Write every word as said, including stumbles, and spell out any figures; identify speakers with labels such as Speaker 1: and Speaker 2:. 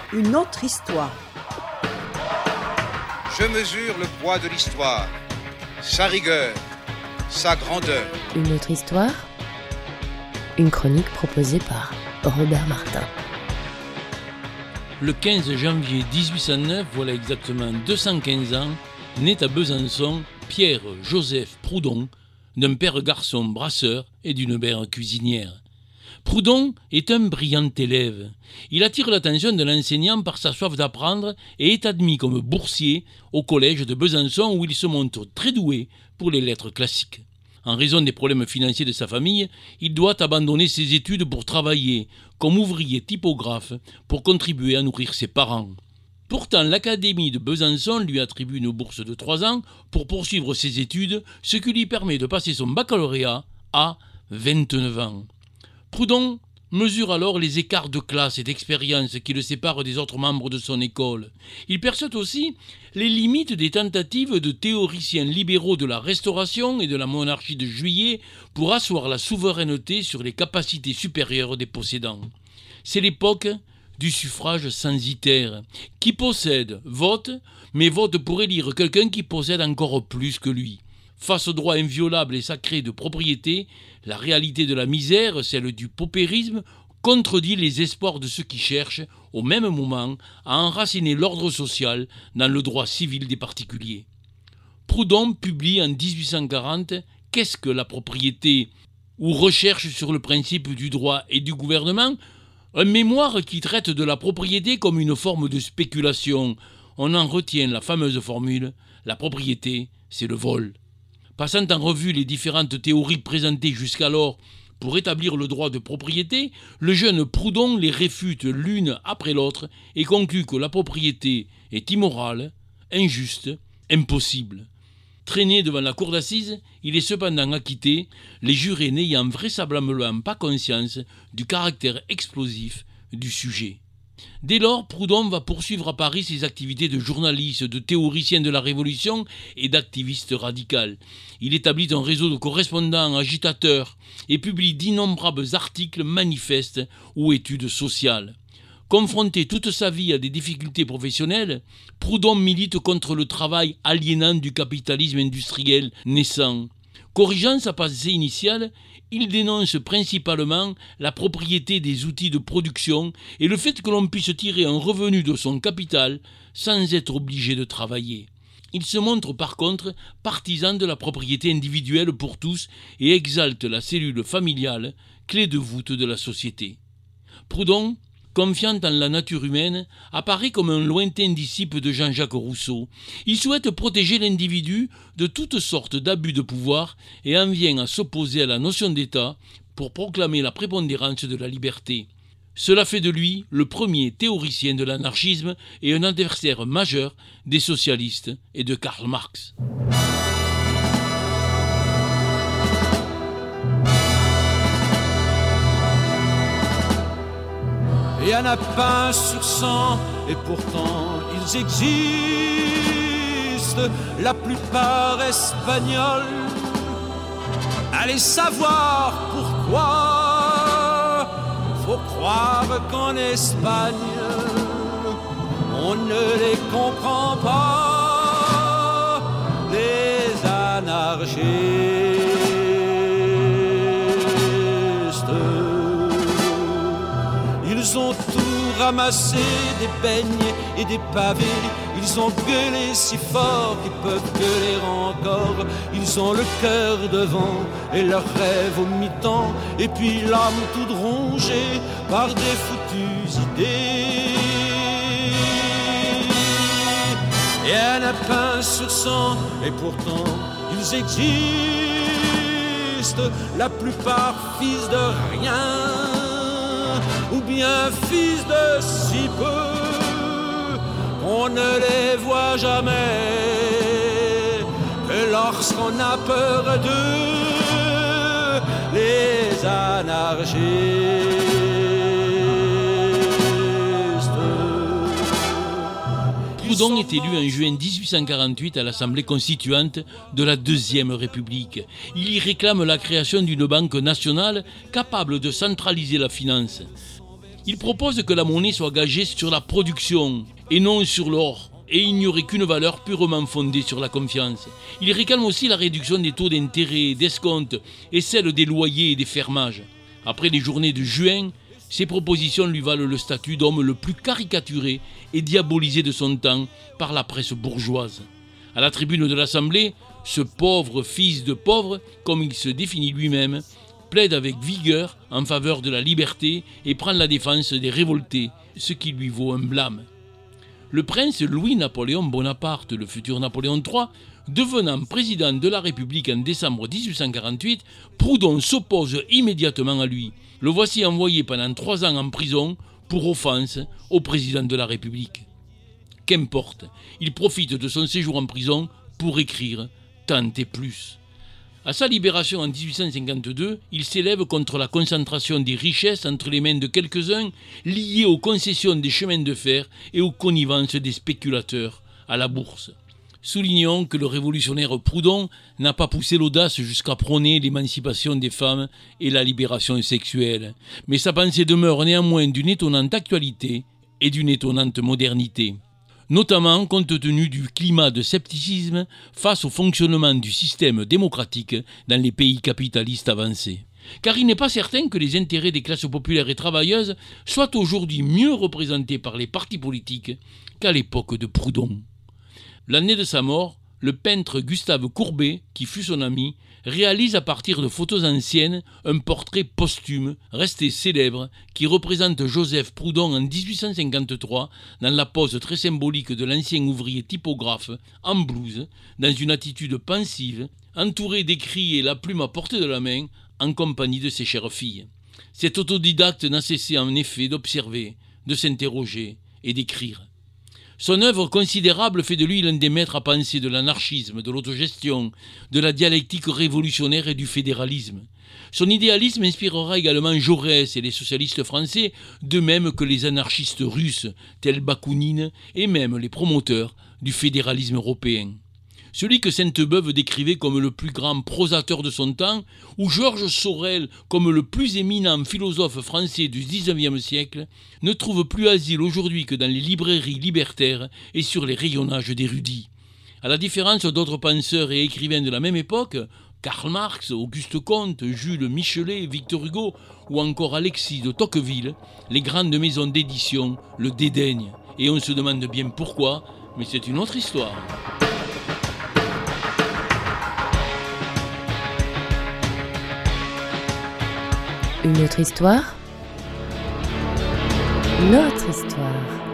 Speaker 1: une autre histoire.
Speaker 2: Je mesure le poids de l'histoire, sa rigueur, sa grandeur.
Speaker 3: Une autre histoire, une chronique proposée par Robert Martin.
Speaker 4: Le quinze janvier dix-huit cent neuf, voilà exactement deux cent quinze ans, naît à Besançon Pierre-Joseph Proudhon, d'un père garçon brasseur et d'une mère cuisinière. Proudhon est un brillant élève. Il attire l'attention de l'enseignant par sa soif d'apprendre et est admis comme boursier au collège de Besançon où il se montre très doué pour les lettres classiques. En raison des problèmes financiers de sa famille, il doit abandonner ses études pour travailler comme ouvrier typographe pour contribuer à nourrir ses parents. Pourtant, l'Académie de Besançon lui attribue une bourse de trois ans pour poursuivre ses études, ce qui lui permet de passer son baccalauréat à vingt-neuf ans. Proudhon mesure alors les écarts de classe et d'expérience qui le séparent des autres membres de son école. Il perçoit aussi les limites des tentatives de théoriciens libéraux de la Restauration et de la monarchie de Juillet pour asseoir la souveraineté sur les capacités supérieures des possédants. C'est l'époque du suffrage censitaire. Qui possède, vote, mais vote pour élire quelqu'un qui possède encore plus que lui. Face au droit inviolable et sacré de propriété, la réalité de la misère, celle du paupérisme, contredit les espoirs de ceux qui cherchent, au même moment, à enraciner l'ordre social dans le droit civil des particuliers. Proudhon publie en dix-huit cent quarante « Qu'est-ce que la propriété ?» ou « Recherche sur le principe du droit et du gouvernement ?» un mémoire qui traite de la propriété comme une forme de spéculation. On en retient la fameuse formule « La propriété, c'est le vol ». Passant en revue les différentes théories présentées jusqu'alors pour établir le droit de propriété, le jeune Proudhon les réfute l'une après l'autre et conclut que la propriété est immorale, injuste, impossible. Traîné devant la cour d'assises, il est cependant acquitté, les jurés n'ayant vraisemblablement pas conscience du caractère explosif du sujet. Dès lors, Proudhon va poursuivre à Paris ses activités de journaliste, de théoricien de la Révolution et d'activiste radical. Il établit un réseau de correspondants, agitateurs et publie d'innombrables articles, manifestes ou études sociales. Confronté toute sa vie à des difficultés professionnelles, Proudhon milite contre le travail aliénant du capitalisme industriel naissant. Corrigeant sa pensée initiale, il dénonce principalement la propriété des outils de production et le fait que l'on puisse tirer un revenu de son capital sans être obligé de travailler. Il se montre par contre partisan de la propriété individuelle pour tous et exalte la cellule familiale, clé de voûte de la société. Proudhon, confiant en la nature humaine, apparaît comme un lointain disciple de Jean-Jacques Rousseau. Il souhaite protéger l'individu de toutes sortes d'abus de pouvoir et en vient à s'opposer à la notion d'État pour proclamer la prépondérance de la liberté. Cela fait de lui le premier théoricien de l'anarchisme et un adversaire majeur des socialistes et de Karl Marx.
Speaker 5: Il y en a pas sur cent, et pourtant ils existent, la plupart espagnols. Allez savoir pourquoi, faut croire qu'en Espagne, on ne les comprend pas, les anarchistes. Ils ont tout ramassé, des beignes et des pavés. Ils ont gueulé si fort qu'ils peuvent gueuler encore. Ils ont le cœur devant et leurs rêves au mi-temps. Et puis l'âme toute rongée par des foutues idées. Et un lapin sur cent, et pourtant ils existent. La plupart fils de rien, ou bien fils de si peu, qu'on ne les voit jamais, que lorsqu'on a peur d'eux, les anarchistes.
Speaker 4: Proudhon est élu en juin dix-huit cent quarante-huit à l'Assemblée constituante de la Deuxième République. Il y réclame la création d'une banque nationale capable de centraliser la finance. Il propose que la monnaie soit gagée sur la production et non sur l'or, et il n'y aurait qu'une valeur purement fondée sur la confiance. Il réclame aussi la réduction des taux d'intérêt, d'escompte et celle des loyers et des fermages. Après les journées de juin, ces propositions lui valent le statut d'homme le plus caricaturé et diabolisé de son temps par la presse bourgeoise. À la tribune de l'Assemblée, ce pauvre fils de pauvre, comme il se définit lui-même, plaide avec vigueur en faveur de la liberté et prend la défense des révoltés, ce qui lui vaut un blâme. Le prince Louis-Napoléon Bonaparte, le futur Napoléon trois, devenant président de la République en décembre dix-huit cent quarante-huit, Proudhon s'oppose immédiatement à lui. Le voici envoyé pendant trois ans en prison pour offense au président de la République. Qu'importe, il profite de son séjour en prison pour écrire tant et plus. À sa libération en dix-huit cent cinquante-deux, il s'élève contre la concentration des richesses entre les mains de quelques-uns, liées aux concessions des chemins de fer et aux connivences des spéculateurs à la bourse. Soulignons que le révolutionnaire Proudhon n'a pas poussé l'audace jusqu'à prôner l'émancipation des femmes et la libération sexuelle, mais sa pensée demeure néanmoins d'une étonnante actualité et d'une étonnante modernité, notamment compte tenu du climat de scepticisme face au fonctionnement du système démocratique dans les pays capitalistes avancés. Car il n'est pas certain que les intérêts des classes populaires et travailleuses soient aujourd'hui mieux représentés par les partis politiques qu'à l'époque de Proudhon. L'année de sa mort, le peintre Gustave Courbet, qui fut son ami, réalise à partir de photos anciennes un portrait posthume, resté célèbre, qui représente Joseph Proudhon en dix-huit cent cinquante-trois dans la pose très symbolique de l'ancien ouvrier typographe, en blouse, dans une attitude pensive, entouré d'écrits et la plume à portée de la main, en compagnie de ses chères filles. Cet autodidacte n'a cessé en effet d'observer, de s'interroger et d'écrire. Son œuvre considérable fait de lui l'un des maîtres à penser de l'anarchisme, de l'autogestion, de la dialectique révolutionnaire et du fédéralisme. Son idéalisme inspirera également Jaurès et les socialistes français, de même que les anarchistes russes, tels Bakounine, et même les promoteurs du fédéralisme européen. Celui que Sainte-Beuve décrivait comme le plus grand prosateur de son temps, ou Georges Sorel comme le plus éminent philosophe français du dix-neuvième siècle, ne trouve plus asile aujourd'hui que dans les librairies libertaires et sur les rayonnages d'érudits. À la différence d'autres penseurs et écrivains de la même époque, Karl Marx, Auguste Comte, Jules Michelet, Victor Hugo ou encore Alexis de Tocqueville, les grandes maisons d'édition le dédaignent. Et on se demande bien pourquoi, mais c'est une autre histoire.
Speaker 3: Une autre histoire ? Notre histoire.